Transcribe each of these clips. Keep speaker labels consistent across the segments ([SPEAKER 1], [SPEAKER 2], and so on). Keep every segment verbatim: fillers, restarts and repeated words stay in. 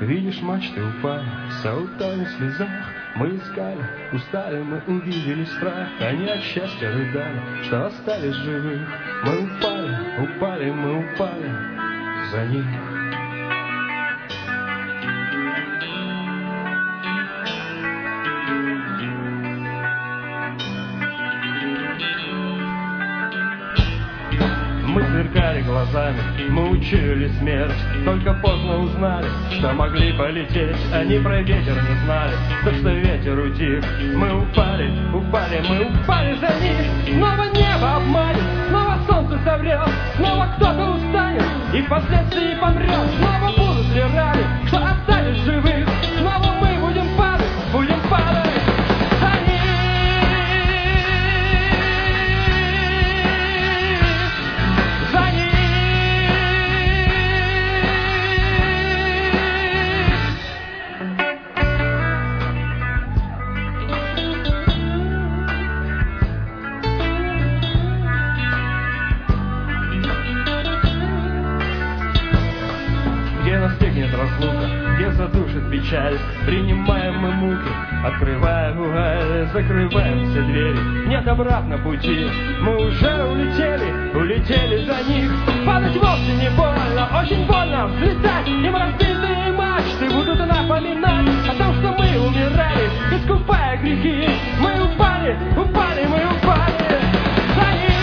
[SPEAKER 1] Видишь, мачты упали, все утонули в слезах. Мы искали, устали, мы увидели страх. Они от счастья рыдали, что остались живых. Мы упали, упали, мы упали за них. Мы сверкали глазами, мы учуяли смерть. Только поздно узнали, что могли полететь. Они про ветер не знали, так что ветер утих. Мы упали, упали, мы упали за них. Снова небо обманет, снова солнце соврет. Снова кто-то устанет и впоследствии помрет. Снова будут ли рады, что остались живых. Снова мы будем падать, будем падать. Где настигнет разлука, где задушит печаль. Принимаем мы муки, открывая вуаль. Закрываем все двери, нет обратно пути. Мы уже улетели, улетели за них. Падать вовсе не больно, очень больно взлетать. Им разбитые мачты будут напоминать о том, что мы умирали, искупая грехи. Мы упали, упали, мы упали за них.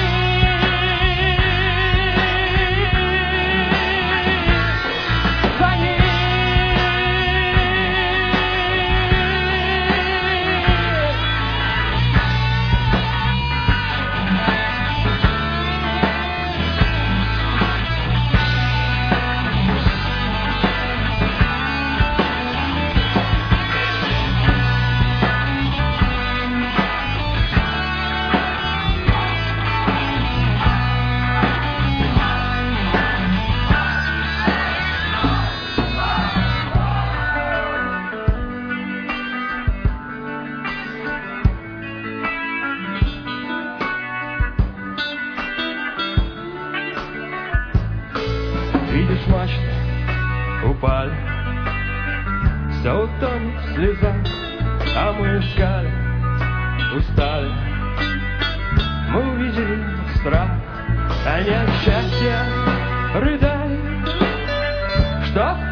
[SPEAKER 1] Видишь, мачты упали, все утонет в слезах. А мы искали, устали, мы увидели страх. Они от счастья рыдали, что